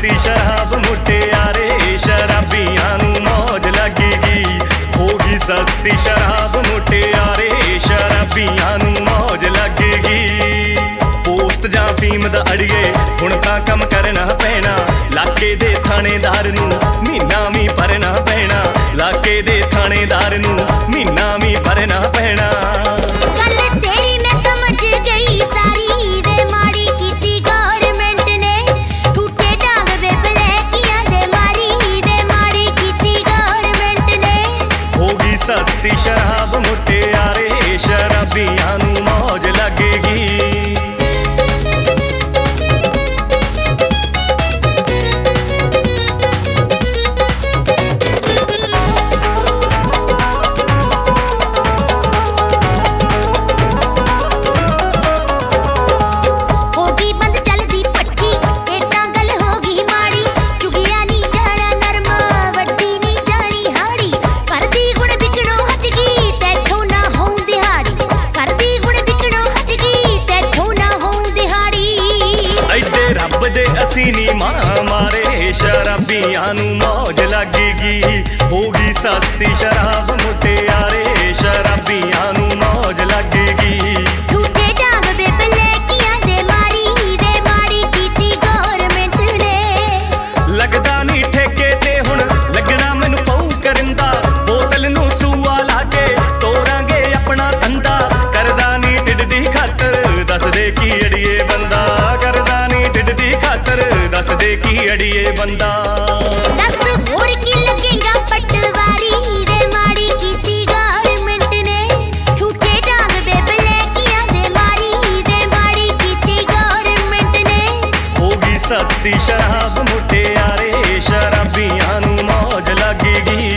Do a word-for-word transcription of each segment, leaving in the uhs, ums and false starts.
सस्ती शराब मुटियारे शराबियां नू मौज लगेगी। होगी सस्ती शराब मुटियारे शराबियां नू मौज लगेगी। पोस्ट जां फीम दा अड़िए हुण तां कम करना पैना, लाके दे थानेदार नू महीना भी भरना पैना, लाके दे थानेदार नू महीना भी भरना पैना। गल तेरी मैं समझ गई सारी वे माड़ी कीती गवर्नमेंट ने, टूटे डांग वे ब्लैकियां दे मारी वे माड़ी कीती गवर्नमेंट ने। होगी सस्ती शराब मुटियारे शराबियां नू मौज लगेगी। असी नी मां मारे शराबियां नू मौज लगेगी। होगी सस्ती शराब मुटियारे शराबियां नू मौज लगेगी। टूटे डांग वे ब्लैकियां दे मारी वे माड़ी कीती गवर्नमेंट ने। लगदा नी ठेके ते हुण लगना मैनू पऊ करिंदा, बोतल नू सूआ लाके तोरांगे अपना धंधा। करदा नी ढिड दी खातर दस दे की अड़िए बंदा, करदा नी ढिड दी खातर दस दे की अड़िए बंदा। दस होर की लगेगा पटवारी वे माड़ी कीती गवर्नमेंट ने। टूटे डांग वे ब्लैकियां दे मारी वे माड़ी कीती गवर्नमेंट ने। होगी सस्ती शराब मुटियारे शराबियां नू मौज लगेगी।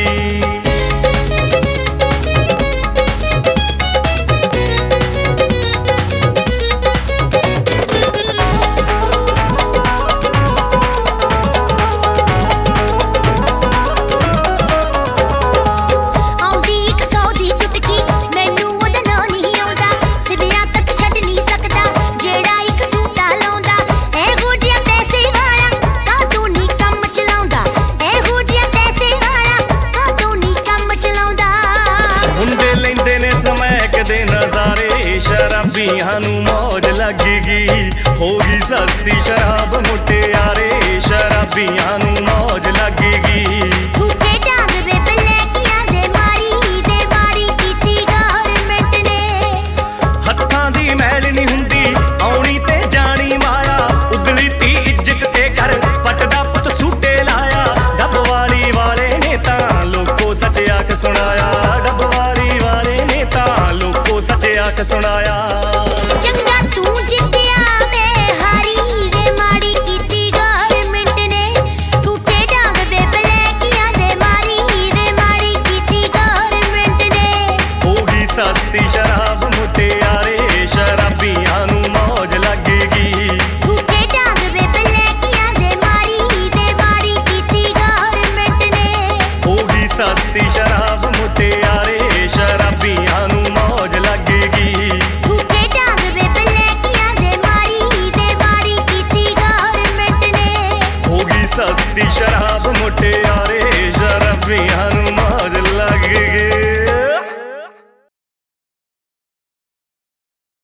शराबियां नू मौज लगेगी। होगी सस्ती शराब मुटियारे शराबियां नू मौज लगेगी। टूटे डांग वे ब्लैकियां दे मारी वे माड़ी कीती गवर्नमेंट ने। हत्थां दी मैल नी हुंदी आउणी ते जानी माया, उगली ती इज्जत ते कर पटदा पुत सूटे लाया। डबवाली वाले ने तां लोको सच आख सुनाया, डबवाली वाले ने तां लोको सच आख सुनाया। चंगा तू जित्तिया मैं हारी वे माड़ी कीती गवर्नमेंट ने। टूटे डांग वे ब्लैकियां दे मारी वे माड़ी कीती गवर्नमेंट ने। होगी सस्ती शराब मुटियारे शराबियां नू मौज लगेगी। टूटे डांग वे ब्लैकियां दे मारी वे माड़ी कीती गवर्नमेंट ने। होगी सस्ती शराब मुटियारे शराबियां नू मौज लगेगी। टूटे डांग वे ब्लैकियां दे मारी वे माड़ी कीती गवर्नमेंट ने। होगी सस्ती शराब मुटियारे शराबियां नू मौज लगेगी।